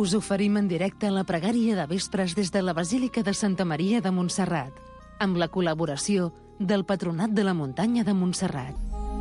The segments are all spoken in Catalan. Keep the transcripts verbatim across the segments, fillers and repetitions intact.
us oferim en directe la pregària de vespres des de la Basílica de Santa Maria de Montserrat, amb la col·laboració del Patronat de la Muntanya de Montserrat.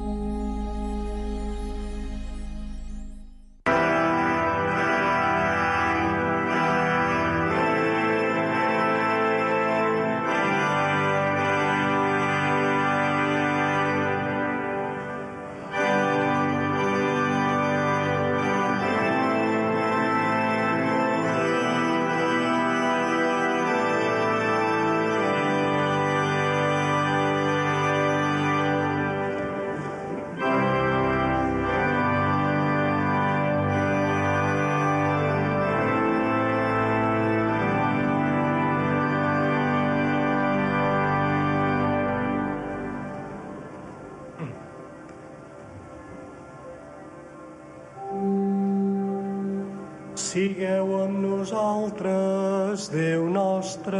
Sigueu amb nosaltres, Déu nostre.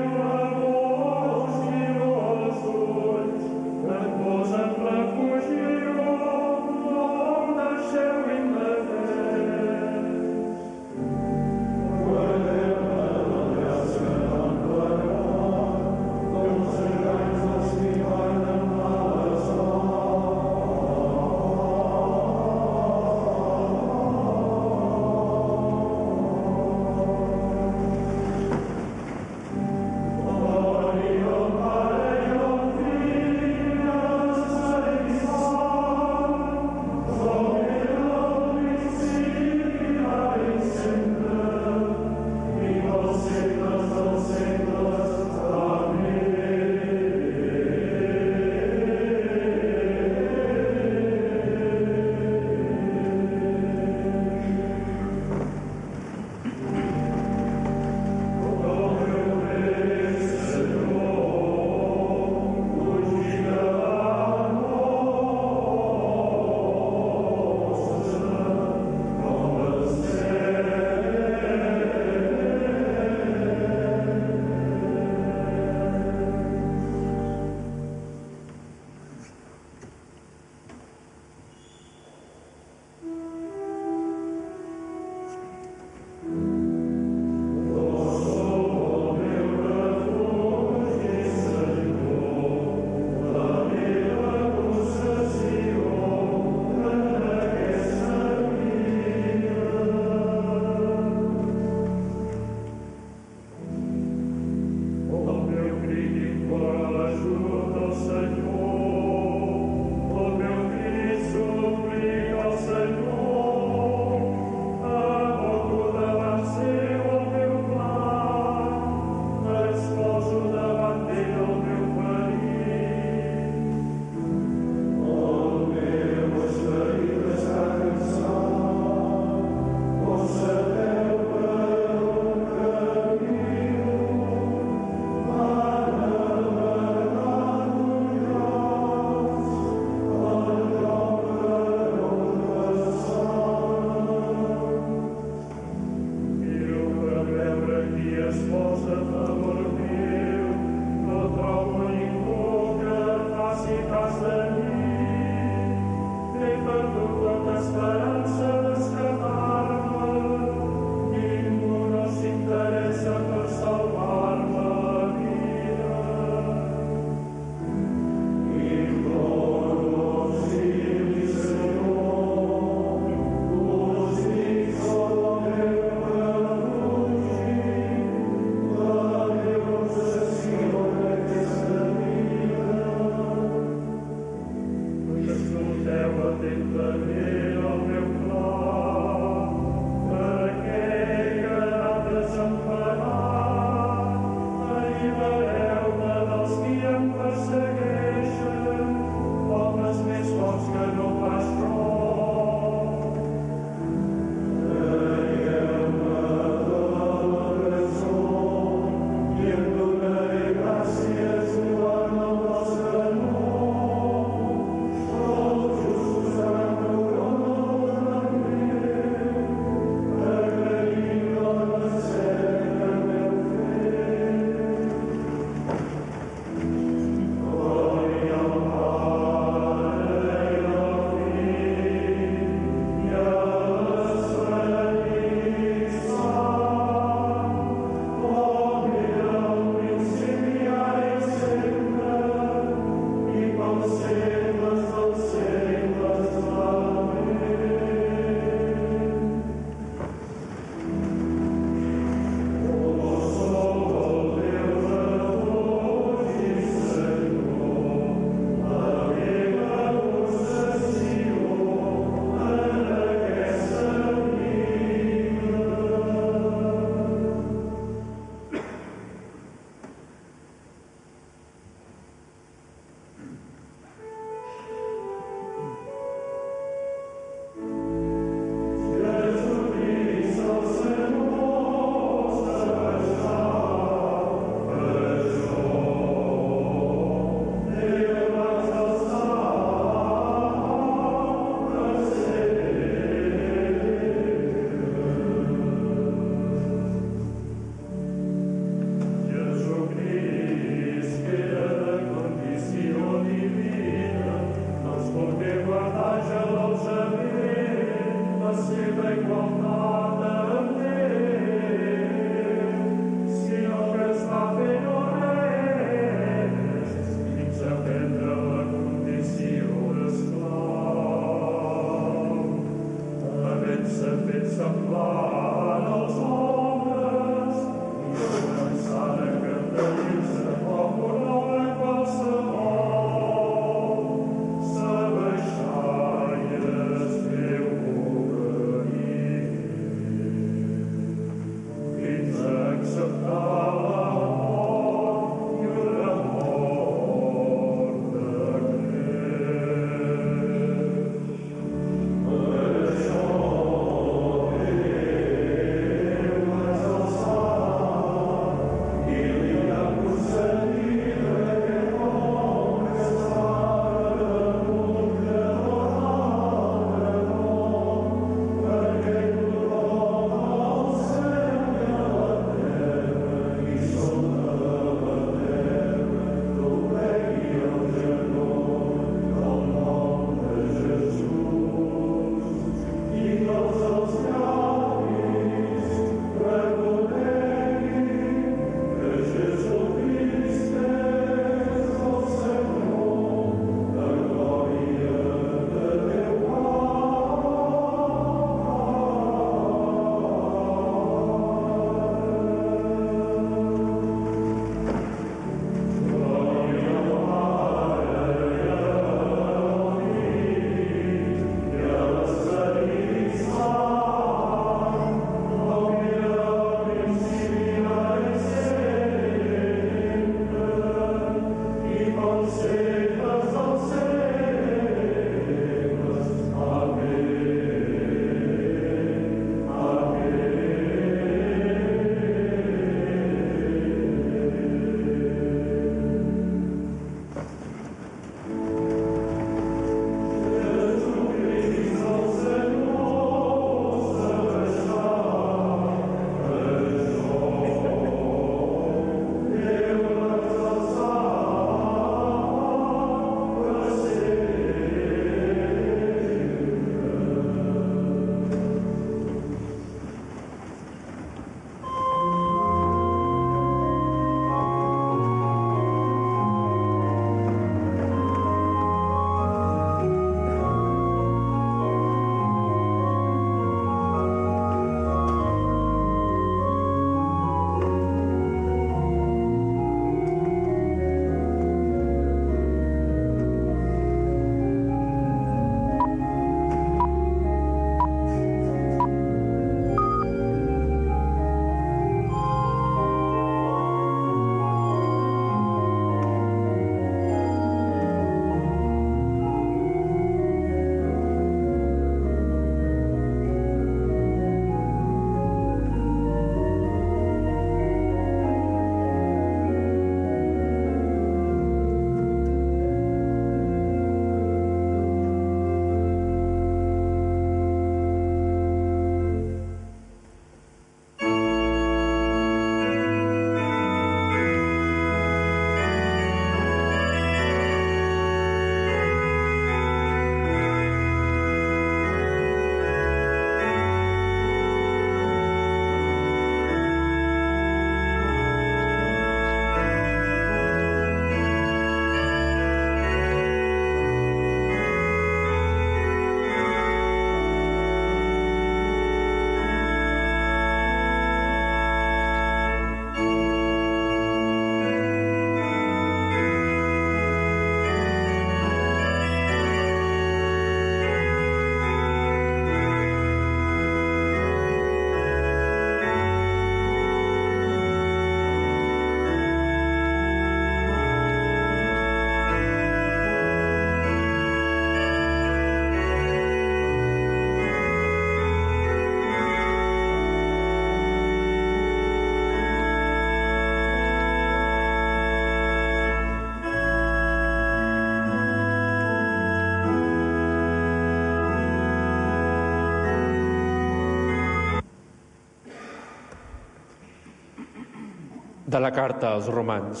De la carta als romans.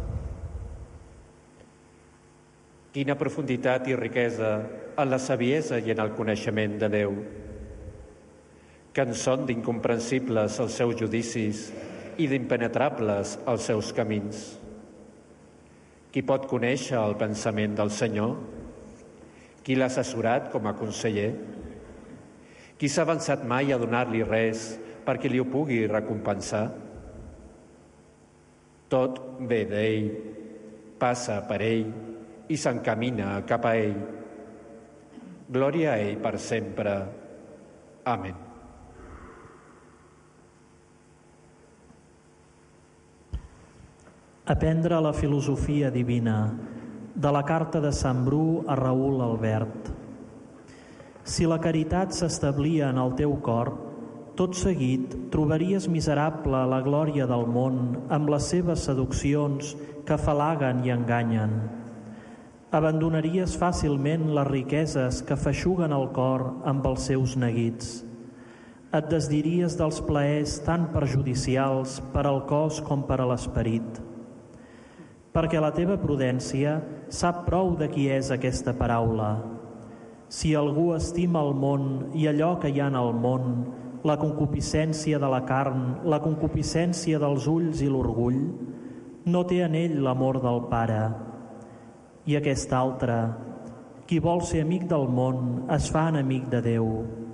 Quina profunditat i riquesa en la saviesa i en el coneixement de Déu, que en són d'incomprensibles els seus judicis i d'impenetrables els seus camins. Qui pot conèixer el pensament del Senyor? Qui l'ha assessorat com a conseller? Qui s'ha avançat mai a donar-li res perquè li ho pugui recompensar? Tot ve d'ell, passa per ell i s'encamina cap a ell. Glòria a ell per sempre. Amén. Aprendre la filosofia divina, de la carta de Sant Bru a Raül Albert. Si la caritat s'establia en el teu cor, tot seguit trobaries miserable la glòria del món amb les seves seduccions que afalaguen i enganyen. Abandonaries fàcilment les riqueses que feixuguen el cor amb els seus neguits. Et desdiries dels plaers tan perjudicials per al cos com per a l'esperit. Perquè la teva prudència sap prou de qui és aquesta paraula. Si algú estima el món i allò que hi ha en el món, la concupiscència de la carn, la concupiscència dels ulls i l'orgull, no té en ell l'amor del Pare. I aquest altre, qui vol ser amic del món, es fa enemic de Déu.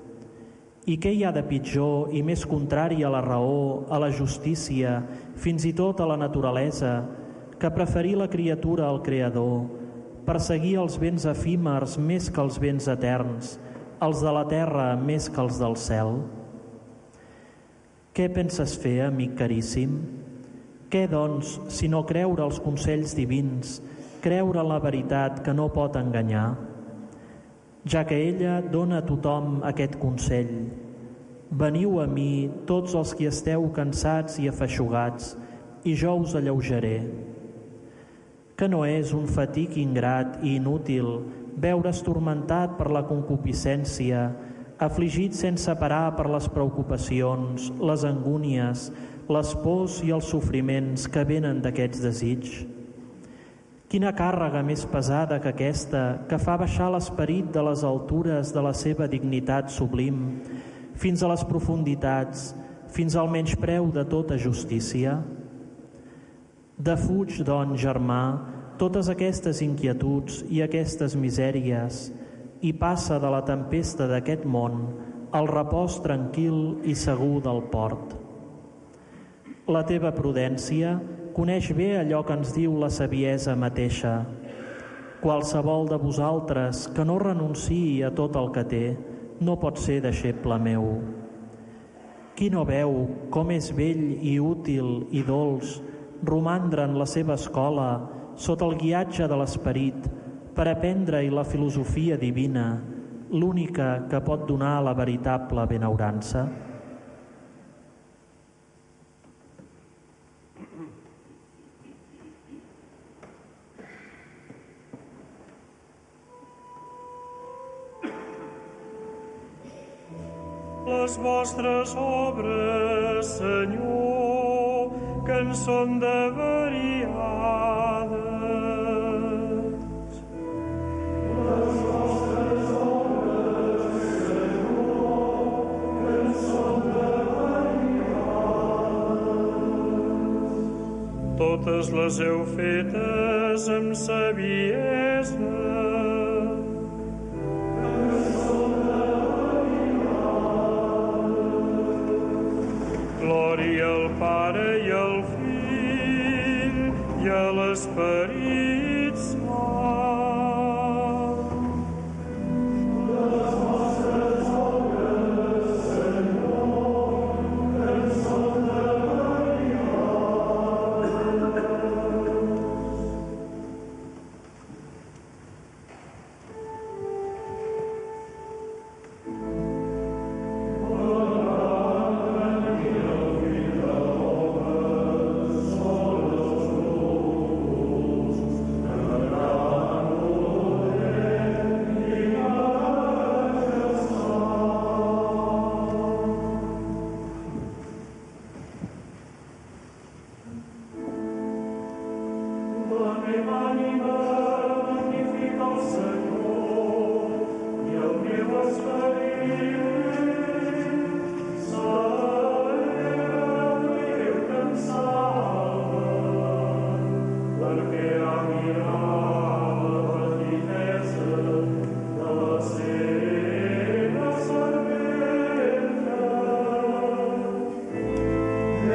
I què hi ha de pitjor i més contrari a la raó, a la justícia, fins i tot a la naturalesa, que preferir la criatura al Creador, perseguir els béns efímers més que els béns eterns, els de la terra més que els del cel? Què penses fer, amic caríssim? Què, doncs, si no creure els consells divins, creure en la veritat que no pot enganyar? Ja que ella dona a tothom aquest consell: veniu a mi tots els qui esteu cansats i afeixugats, i jo us alleujaré. Que no és un fatig ingrat i inútil veure's turmentat per la concupiscència, afligit sense parar per les preocupacions, les angúnies, les pors i els sofriments que venen d'aquests desigs? Quina càrrega més pesada que aquesta, que fa baixar l'esperit de les altures de la seva dignitat sublim fins a les profunditats, fins al menyspreu de tota justícia? Defuig, doncs, germà, totes aquestes inquietuds i aquestes misèries i passa de la tempesta d'aquest món al repòs tranquil i segur del port. La teva prudència coneix bé allò que ens diu la saviesa mateixa. Qualsevol de vosaltres que no renunciï a tot el que té no pot ser deixeble meu. Qui no veu com és bell i útil i dolç romandre en la seva escola sota el guiatge de l'esperit per aprendre-hi la filosofia divina, l'única que pot donar la veritable benaurança? Les vostres obres, Senyor, que en són de variades. Les vostres obres, Senyor, que en són de variades. Totes les heu fetes amb saviesa. Glòria al Pare i al Fill i a l'Esperit Sant. Les vostres obres, Senyor, que en són de variades.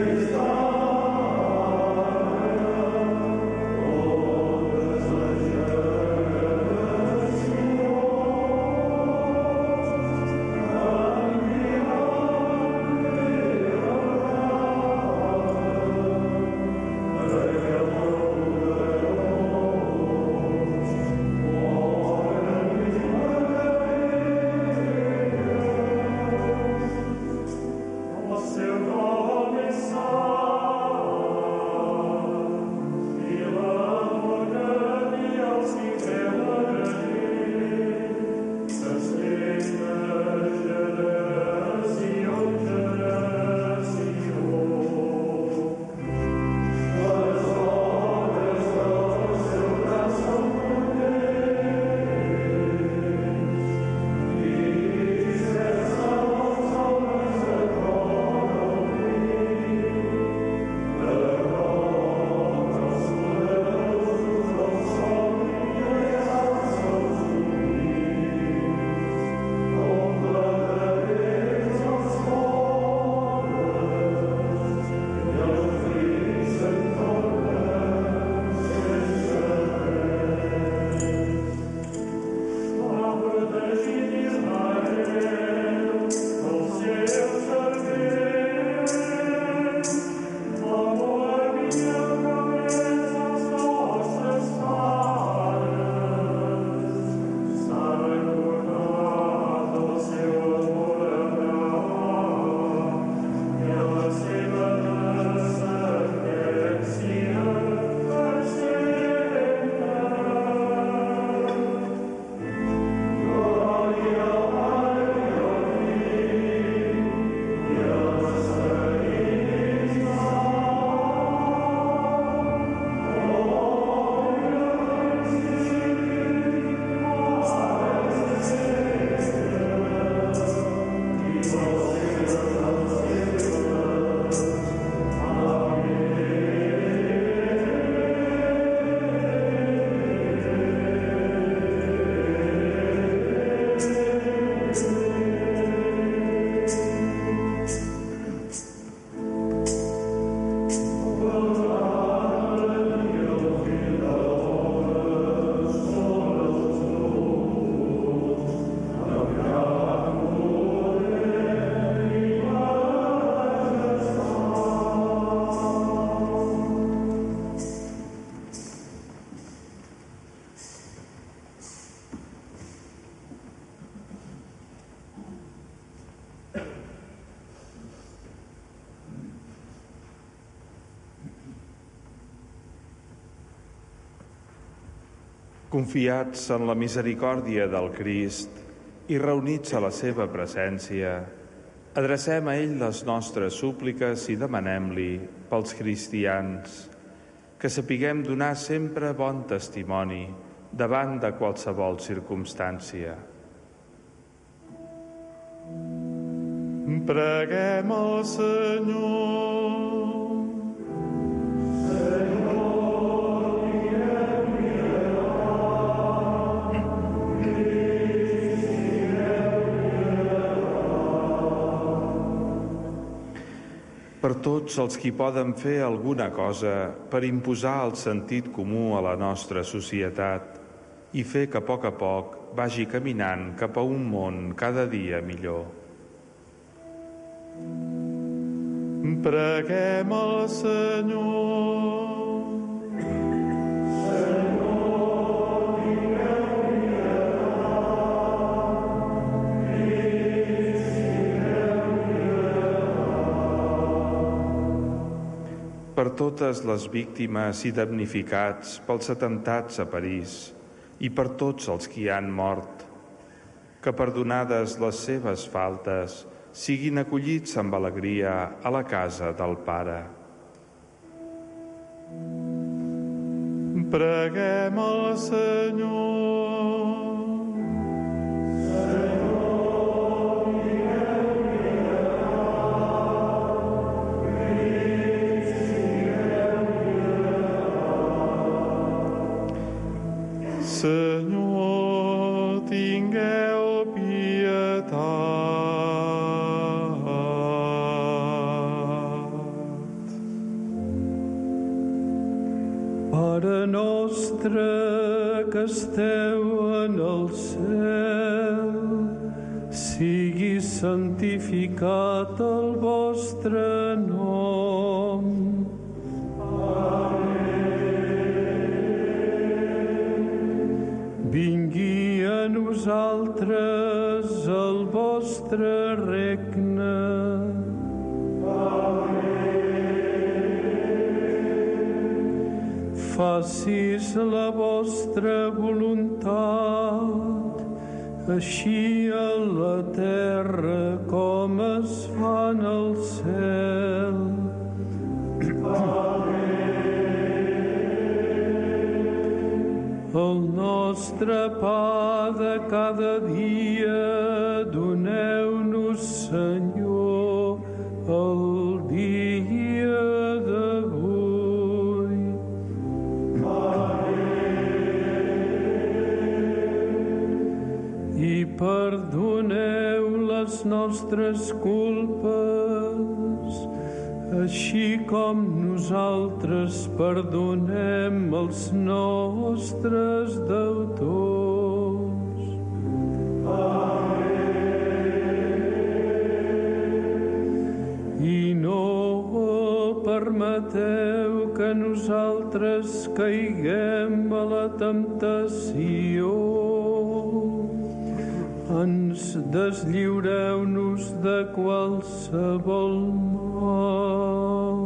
Confiats en la misericòrdia del Crist i reunits a la seva presència, adrecem a ell les nostres súpliques i demanem-li, pels cristians, que sapiguem donar sempre bon testimoni davant de qualsevol circumstància. Preguem al Senyor. Per tots els qui poden fer alguna cosa per imposar el sentit comú a la nostra societat i fer que a poc a poc vagi caminant cap a un món cada dia millor. Preguem al Senyor. Per totes les víctimes i damnificats pels atemptats a París i per tots els qui han mort, que perdonades les seves faltes siguin acollits amb alegria a la casa del Pare. Preguem al Senyor. Senyor, tingueu pietat. nostre que esteu en el cel, sigui santificat el vostre nom. Vingui a nosaltres el vostre regne. Facis la vostra voluntat, així a la terra com es fa en el cel. El nostre pa de cada dia doneu-nos, Senyor, el dia d'avui. I perdoneu les nostres culpes, així com nosaltres perdonem els nostres deutors. I no permeteu que nosaltres caiguem a la temptació. Ens deslliureu-nos de qualsevol mal.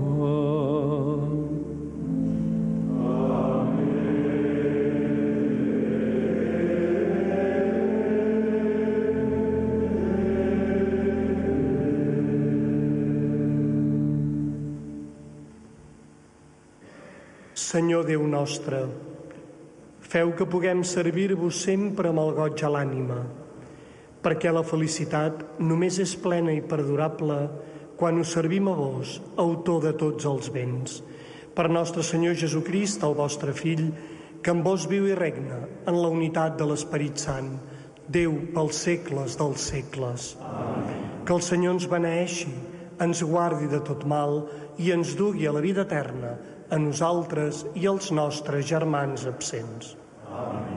Senyor Déu nostre, feu que puguem servir-vos sempre amb el goig a l'ànima, perquè la felicitat només és plena i perdurable quan us servim a vos, autor de tots els béns. Per nostre Senyor Jesucrist, el vostre Fill, que amb vos viu i regna en la unitat de l'Esperit Sant, Déu pels segles dels segles. Amén. Que el Senyor ens beneeixi, ens guardi de tot mal i ens dugui a la vida eterna, a nosaltres i als nostres germans absents. Amén.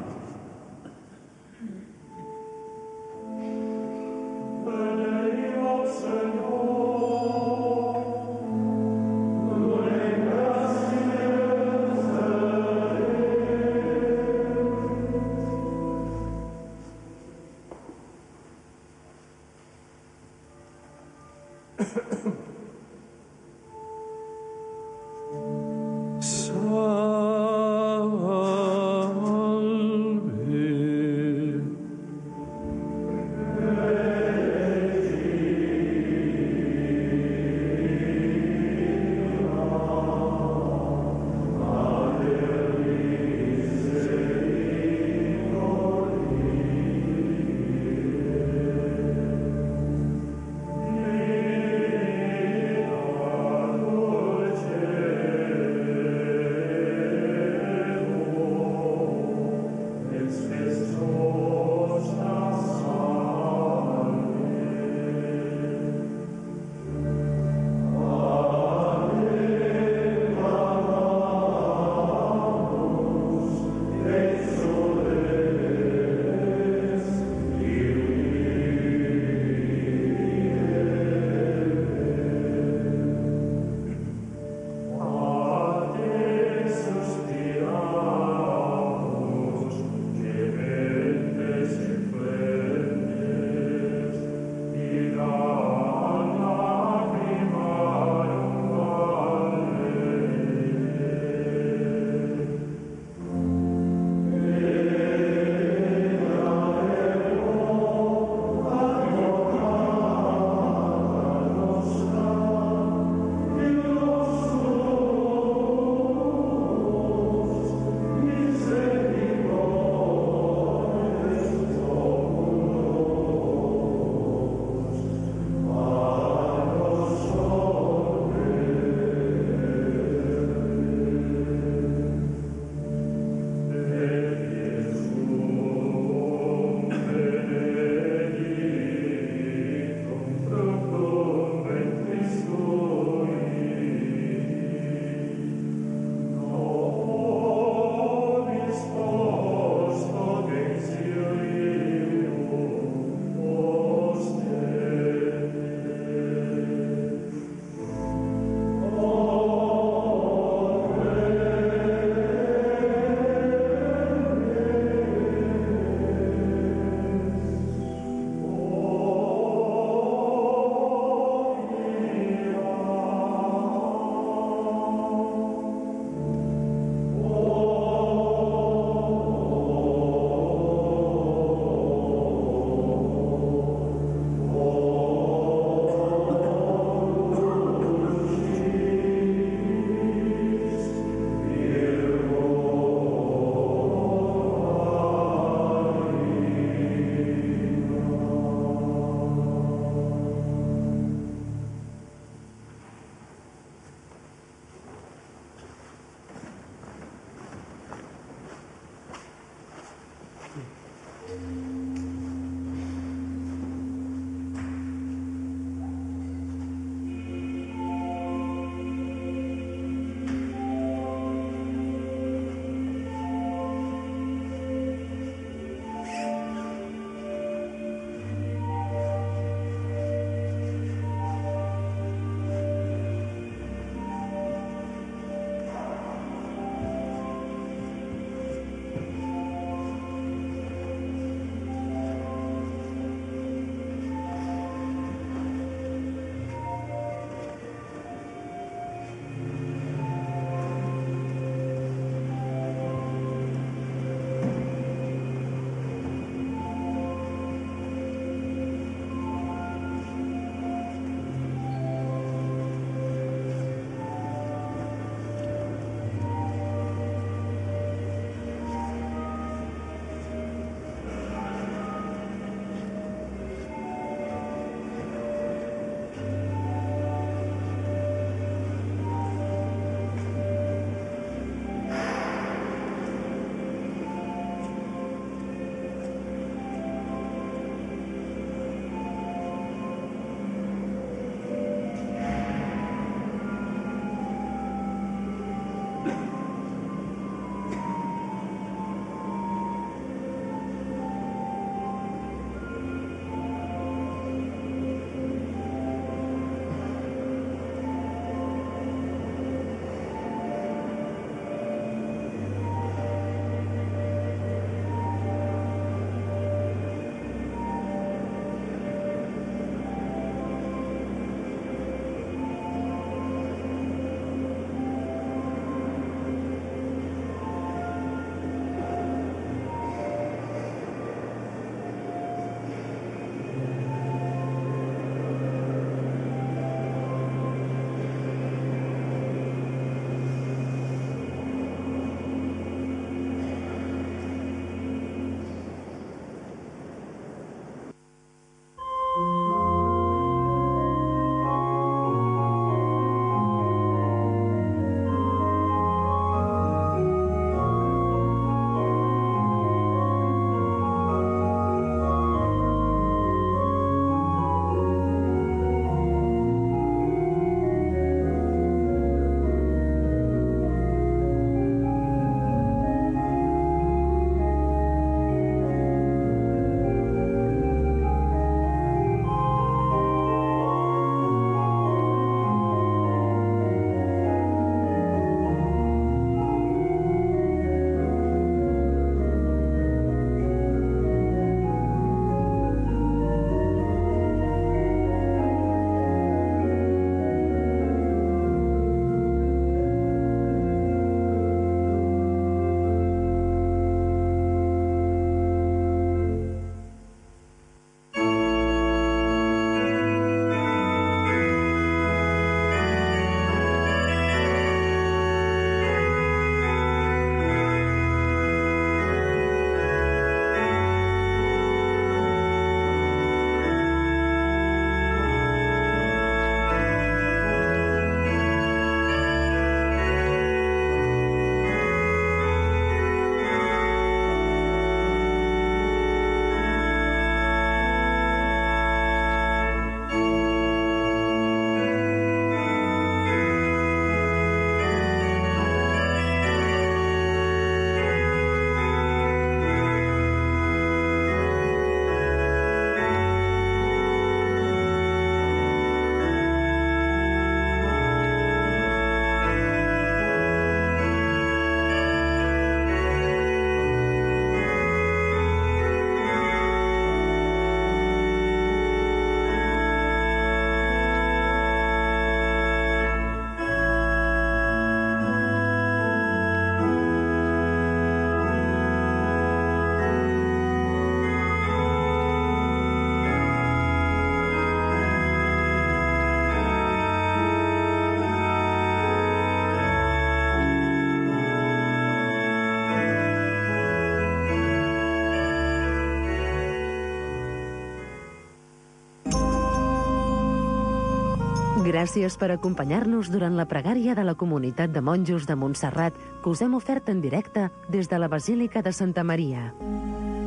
Gràcies per acompanyar-nos durant la pregària de la Comunitat de Monjos de Montserrat que us hem ofert en directe des de la Basílica de Santa Maria.